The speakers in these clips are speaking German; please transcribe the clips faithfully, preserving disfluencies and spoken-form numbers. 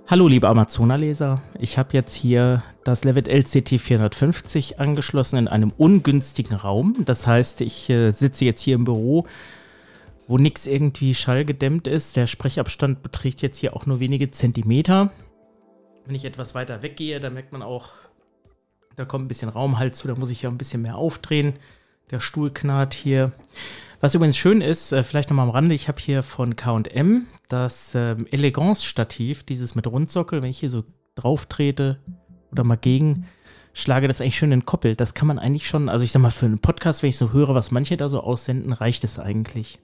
Hallo liebe Amazona-Leser, ich habe jetzt hier das Levitt L C T vierhundertfünfzig angeschlossen in einem ungünstigen Raum. Das heißt, ich äh, sitze jetzt hier im Büro, wo nichts irgendwie schallgedämmt ist. Der Sprechabstand beträgt jetzt hier auch nur wenige Zentimeter. Wenn ich etwas weiter weggehe, dann merkt man auch, da kommt ein bisschen Raumhalt zu, da muss ich ja ein bisschen mehr aufdrehen. Der Stuhl knarrt hier. Was übrigens schön ist, äh, vielleicht nochmal am Rande, ich habe hier von K und M das ähm, Elegance-Stativ, dieses mit Rundsockel, wenn ich hier so drauf trete oder mal gegen schlage, das eigentlich schön entkoppelt. Das kann man eigentlich schon, also ich sag mal, für einen Podcast, wenn ich so höre, was manche da so aussenden, reicht es eigentlich.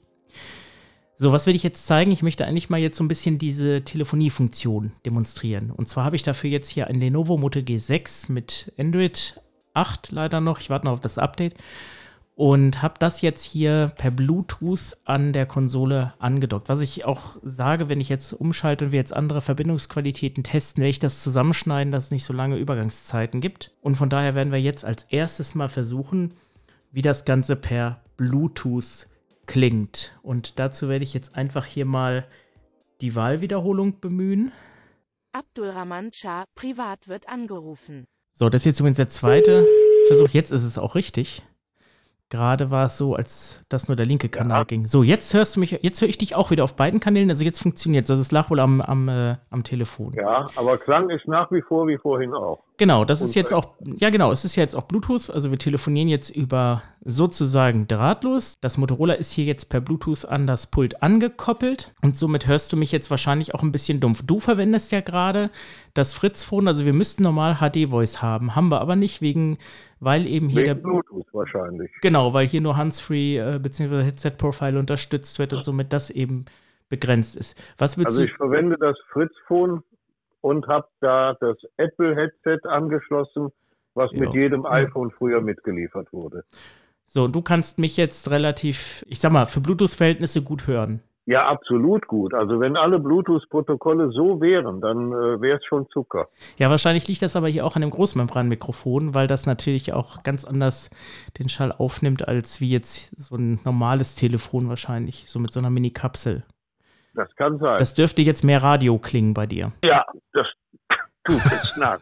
So, was will ich jetzt zeigen? Ich möchte eigentlich mal jetzt so ein bisschen diese Telefoniefunktion demonstrieren. Und zwar habe ich dafür jetzt hier ein Lenovo Moto G sechs mit Android acht leider noch. Ich warte noch auf das Update. Und habe das jetzt hier per Bluetooth an der Konsole angedockt. Was ich auch sage, wenn ich jetzt umschalte und wir jetzt andere Verbindungsqualitäten testen, werde ich das zusammenschneiden, dass es nicht so lange Übergangszeiten gibt. Und von daher werden wir jetzt als erstes mal versuchen, wie das Ganze per Bluetooth klingt. Und dazu werde ich jetzt einfach hier mal die Wahlwiederholung bemühen. Abdulrahman Shah, privat wird angerufen. So, das ist jetzt übrigens der zweite Versuch. Jetzt ist es auch richtig. Gerade war es so, als das nur der linke Kanal Ja. ging. So, jetzt hörst du mich, jetzt höre ich dich auch wieder auf beiden Kanälen. Also jetzt funktioniert es. Also es lag wohl am, am, äh, am Telefon. Ja, aber Klang ist nach wie vor wie vorhin auch. Genau, das ist Und jetzt auch, ja genau, es ist ja jetzt auch Bluetooth. Also wir telefonieren jetzt über sozusagen drahtlos. Das Motorola ist hier jetzt per Bluetooth an das Pult angekoppelt. Und somit hörst du mich jetzt wahrscheinlich auch ein bisschen dumpf. Du verwendest ja gerade das Fritz-Phone. Also wir müssten normal H D-Voice haben. Haben wir aber nicht, wegen, weil eben hier Wegen der Bluetooth wahrscheinlich. Genau, weil hier nur Handsfree äh, bzw. Headset-Profile unterstützt wird und somit das eben begrenzt ist. Was willst Also ich du? verwende das Fritz-Phone und habe da das Apple-Headset angeschlossen, was Ja. mit jedem iPhone früher mitgeliefert wurde. So, und du kannst mich jetzt relativ, ich sag mal, für Bluetooth-Verhältnisse gut hören. Ja, absolut gut. Also wenn alle Bluetooth-Protokolle so wären, dann äh, wäre es schon Zucker. Ja, wahrscheinlich liegt das aber hier auch an dem Großmembranmikrofon, weil das natürlich auch ganz anders den Schall aufnimmt, als wie jetzt so ein normales Telefon wahrscheinlich, so mit so einer Mini-Kapsel. Das kann sein. Das dürfte jetzt mehr Radio klingen bei dir. ja, das tut jetzt Nase.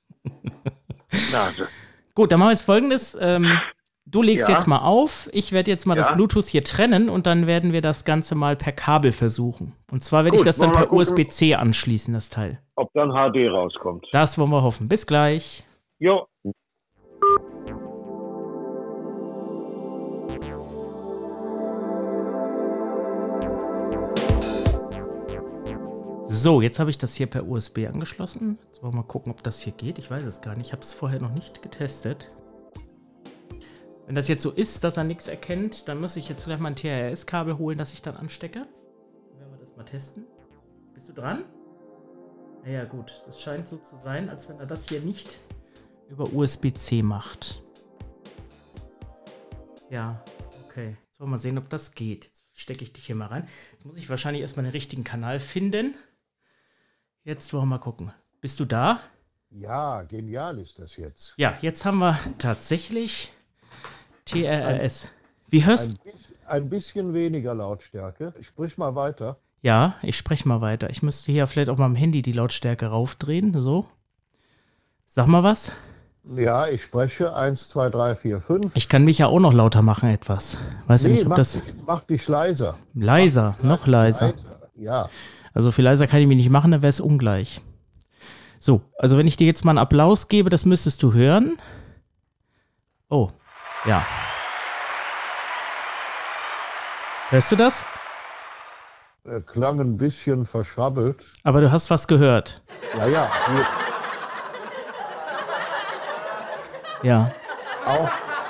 Nase. Gut, dann machen wir jetzt Folgendes. Ähm, du legst Ja. jetzt mal auf. Ich werde jetzt mal das Ja. Bluetooth hier trennen und dann werden wir das Ganze mal per Kabel versuchen. Und zwar werde ich Gut, das dann wollen wir per gucken. U S B C anschließen, das Teil. Ob dann H D rauskommt. Das wollen wir hoffen. Bis gleich. Jo. So, jetzt habe ich das hier per U S B angeschlossen. Jetzt wollen wir mal gucken, ob das hier geht. Ich weiß es gar nicht. Ich habe es vorher noch nicht getestet. Wenn das jetzt so ist, dass er nichts erkennt, dann muss ich jetzt gleich mal ein T R S-Kabel holen, das ich dann anstecke. Dann werden wir das mal testen. Bist du dran? Ja, ja, gut. Es scheint so zu sein, als wenn er das hier nicht über U S B C macht. Ja, okay. Jetzt wollen wir mal sehen, ob das geht. Jetzt stecke ich dich hier mal rein. Jetzt muss ich wahrscheinlich erstmal den richtigen Kanal finden. Jetzt wollen wir mal gucken. Bist du da? Ja, genial ist das jetzt. Ja, jetzt haben wir tatsächlich T R S. Wie hörst Ein, bis, ein bisschen weniger Lautstärke. Sprich mal weiter. Ja, ich spreche mal weiter. Ich müsste hier vielleicht auch mal am Handy die Lautstärke raufdrehen. So. Sag mal was. Ja, ich spreche eins, zwei, drei, vier, fünf. Ich kann mich ja auch noch lauter machen etwas. Weiß ja Nee, nicht, ob mach, das dich, mach dich leiser. leiser, noch leiser. leiser. Ja, Also viel leiser kann ich mich nicht machen, dann wäre es ungleich. So, also wenn ich dir jetzt mal einen Applaus gebe, das müsstest du hören. Oh, ja. Hörst du das? äh, klang ein bisschen verschrabbelt. Aber du hast was gehört. Ja, ja, hier Ja, auch.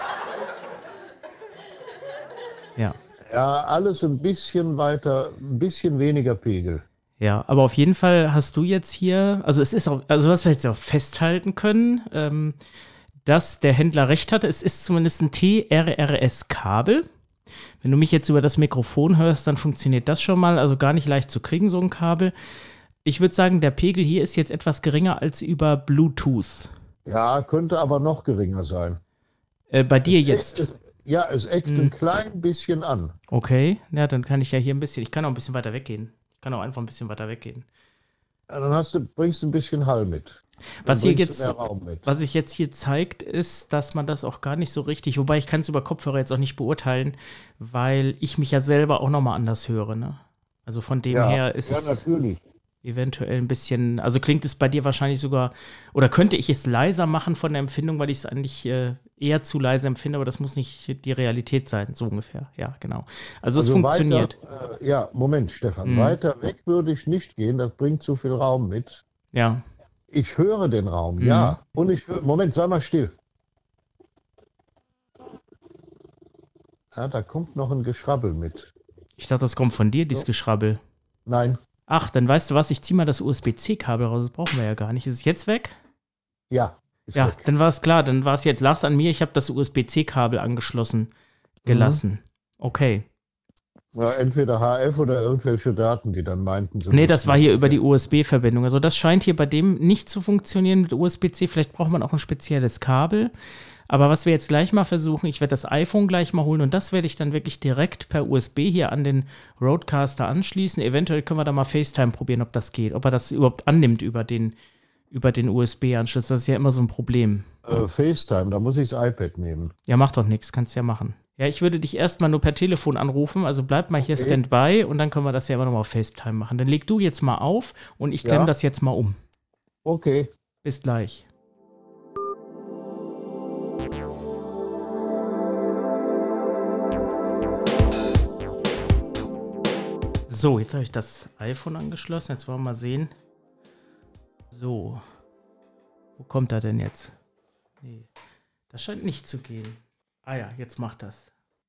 ja. Ja, alles ein bisschen weiter, ein bisschen weniger Pegel. Ja, aber auf jeden Fall hast du jetzt hier, also es ist auch, also was wir jetzt auch festhalten können, ähm, dass der Händler recht hatte, es ist zumindest ein T R R S-Kabel. Wenn du mich jetzt über das Mikrofon hörst, dann funktioniert das schon mal, also gar nicht leicht zu kriegen, so ein Kabel. Ich würde sagen, der Pegel hier ist jetzt etwas geringer als über Bluetooth. Ja, könnte aber noch geringer sein. Äh, bei dir Es jetzt. eckt- Ja, es eckt Hm. ein klein bisschen an. Okay, ja, dann kann ich ja hier ein bisschen, ich kann auch ein bisschen weiter weggehen. Ich kann auch einfach ein bisschen weiter weggehen. Ja, dann hast du, bringst du ein bisschen Hall mit. Dann Was hier bringst du jetzt, mehr Raum mit. was sich jetzt hier zeigt, ist, dass man das auch gar nicht so richtig, wobei ich kann es über Kopfhörer jetzt auch nicht beurteilen, weil ich mich ja selber auch nochmal anders höre, ne? Also von dem Ja, her ist ja, es natürlich. eventuell ein bisschen, also klingt es bei dir wahrscheinlich sogar, oder könnte ich es leiser machen von der Empfindung, weil ich es eigentlich äh, eher zu leise empfinde, aber das muss nicht die Realität sein, so ungefähr. Ja, genau. Also, es Also funktioniert. Weiter, äh, ja, Moment, Stefan. Mhm. Weiter weg würde ich nicht gehen, das bringt zu viel Raum mit. Ja. Ich höre den Raum, Mhm. ja. Und ich höre, Moment, sei mal still. Ja, da kommt noch ein Geschrabbel mit. Ich dachte, das kommt von dir, dieses So. Geschrabbel. Nein, Ach, dann weißt du was, ich ziehe mal das U S B-C-Kabel raus, das brauchen wir ja gar nicht. Ist es jetzt weg? ja, ist Ja, weg. dann war es klar, dann war es jetzt, lag's an mir, ich habe das U S B-C-Kabel angeschlossen gelassen. Okay. Ja, entweder H F oder irgendwelche Daten, die dann meinten, sie Nee, das müssen- war hier über die U S B-Verbindung. Also das scheint hier bei dem nicht zu funktionieren mit U S B-C. Vielleicht braucht man auch ein spezielles Kabel. Aber was wir jetzt gleich mal versuchen, ich werde das iPhone gleich mal holen und das werde ich dann wirklich direkt per U S B hier an den Rodecaster anschließen. Eventuell können wir da mal FaceTime probieren, ob das geht, ob er das überhaupt annimmt über den, über den U S B-Anschluss. Das ist ja immer so ein Problem. Äh, FaceTime, da muss ich das iPad nehmen. Ja, mach doch nichts, kannst ja machen. Ja, ich würde dich erstmal nur per Telefon anrufen, also bleib mal hier Okay. Standby und dann können wir das ja immer nochmal auf FaceTime machen. Dann leg du jetzt mal auf und ich klemme Ja. das jetzt mal um. Okay. Bis gleich. So, jetzt habe ich das iPhone angeschlossen. Jetzt wollen wir mal sehen. So. Wo kommt er denn jetzt? Nee. Das scheint nicht zu gehen. Ah ja, jetzt macht das.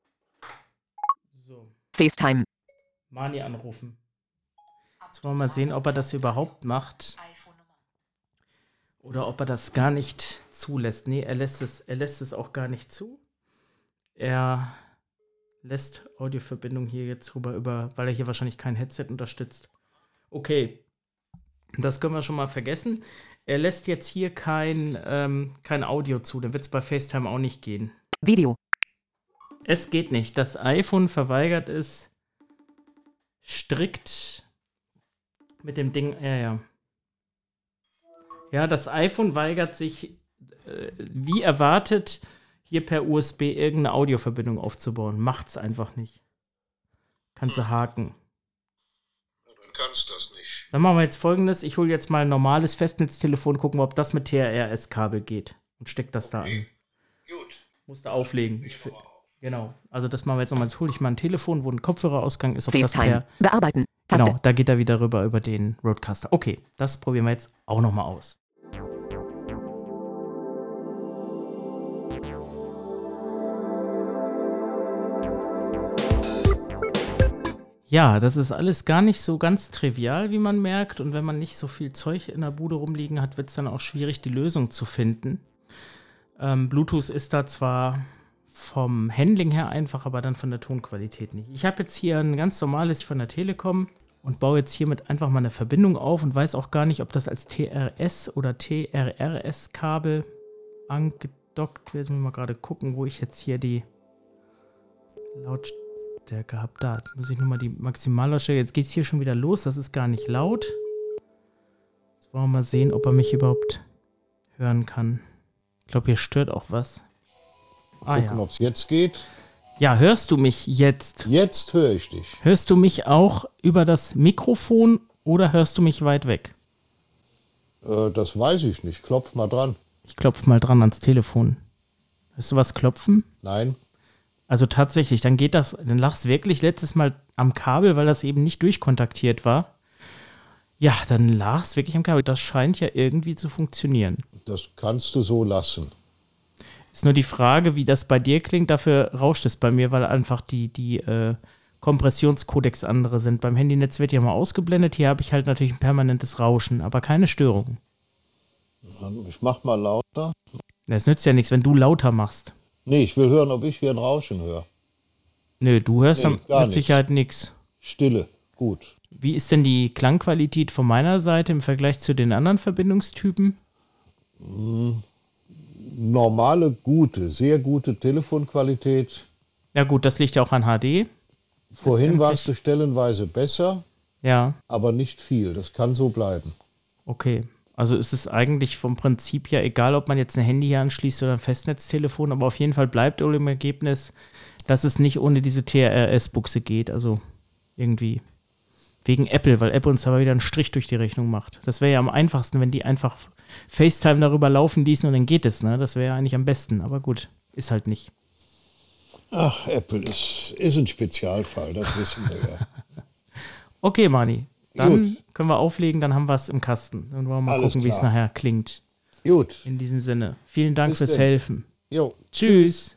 So. FaceTime. Mani anrufen. Jetzt wollen wir mal sehen, ob er das überhaupt macht. Oder ob er das gar nicht zulässt. Nee, er lässt es, er lässt es auch gar nicht zu. Er lässt Audioverbindung hier jetzt rüber, über, weil er hier wahrscheinlich kein Headset unterstützt. Okay, das können wir schon mal vergessen. Er lässt jetzt hier kein, ähm, kein Audio zu, dann wird es bei FaceTime auch nicht gehen. Video. Es geht nicht. Das iPhone verweigert es strikt mit dem Ding. Ja, ja. Ja, das iPhone weigert sich, äh, wie erwartet, hier per U S B irgendeine Audioverbindung aufzubauen. Macht's einfach nicht. Kannst du haken. Ja, dann kannst du das nicht. Dann machen wir jetzt Folgendes. Ich hole jetzt mal ein normales Festnetztelefon, gucken wir, ob das mit T R R S-Kabel geht. Und steck das da an. Gut. Musst du auflegen. Ich, fi- genau. Also das machen wir jetzt nochmal. Jetzt hole ich mal ein Telefon, wo ein Kopfhörerausgang ist. Ob das FaceTime. per, Bearbeiten. Taste. genau, da geht er wieder rüber über den Rodecaster. Okay, das probieren wir jetzt auch nochmal aus. Ja, das ist alles gar nicht so ganz trivial, wie man merkt. Und wenn man nicht so viel Zeug in der Bude rumliegen hat, wird es dann auch schwierig, die Lösung zu finden. Ähm, Bluetooth ist da zwar vom Handling her einfach, aber dann von der Tonqualität nicht. Ich habe jetzt hier ein ganz normales von der Telekom und baue jetzt hiermit einfach mal eine Verbindung auf und weiß auch gar nicht, ob das als T R S oder T R R S-Kabel angedockt wird. Jetzt müssen wir mal gerade gucken, wo ich jetzt hier die Lautstärke habe. Da, jetzt muss ich nur mal die Maximallautstärke. Jetzt geht es hier schon wieder los, das ist gar nicht laut. Jetzt wollen wir mal sehen, ob er mich überhaupt hören kann. Ich glaube, hier stört auch was. Ah Gucken, ja. ob es jetzt geht. Ja, hörst du mich jetzt? Jetzt höre ich dich. Hörst du mich auch über das Mikrofon oder hörst du mich weit weg? Äh, das weiß ich nicht. Klopf mal dran. Ich klopfe mal dran ans Telefon. Hörst du was klopfen? Nein. Also tatsächlich, dann geht das, dann lag es wirklich letztes Mal am Kabel, weil das eben nicht durchkontaktiert war. Ja, dann lag es wirklich am Kabel. Das scheint ja irgendwie zu funktionieren. Das kannst du so lassen. Ist nur die Frage, wie das bei dir klingt. Dafür rauscht es bei mir, weil einfach die, die äh, Kompressionskodex andere sind. Beim Handynetz wird ja mal ausgeblendet. Hier habe ich halt natürlich ein permanentes Rauschen, aber keine Störung. Ich mach mal lauter. Das nützt ja nichts, wenn du lauter machst. Nee, ich will hören, ob ich hier ein Rauschen höre. Nö, du hörst Nee, dann gar mit nichts. Sicherheit nichts. Stille. Gut. Wie ist denn die Klangqualität von meiner Seite im Vergleich zu den anderen Verbindungstypen? Normale, gute, sehr gute Telefonqualität. Ja gut, das liegt ja auch an H D. Vorhin Letztendlich. warst du stellenweise besser, Ja, aber nicht viel. Das kann so bleiben. Okay. Also ist es eigentlich vom Prinzip ja egal, ob man jetzt ein Handy hier anschließt oder ein Festnetztelefon, aber auf jeden Fall bleibt wohl im Ergebnis, dass es nicht ohne diese T R S-Buchse geht. Also irgendwie wegen Apple, weil Apple uns aber wieder einen Strich durch die Rechnung macht. Das wäre ja am einfachsten, wenn die einfach FaceTime darüber laufen ließen und dann geht es, ne? Das wäre ja eigentlich am besten, aber gut, ist halt nicht. Ach, Apple ist, ist ein Spezialfall, das wissen wir ja. Okay, Mani, dann Gut. können wir auflegen, dann haben wir es im Kasten. Dann wollen wir mal Alles gucken, wie es klar. nachher klingt. Gut. In diesem Sinne, vielen Dank Bis fürs denn. Helfen. Jo. Tschüss.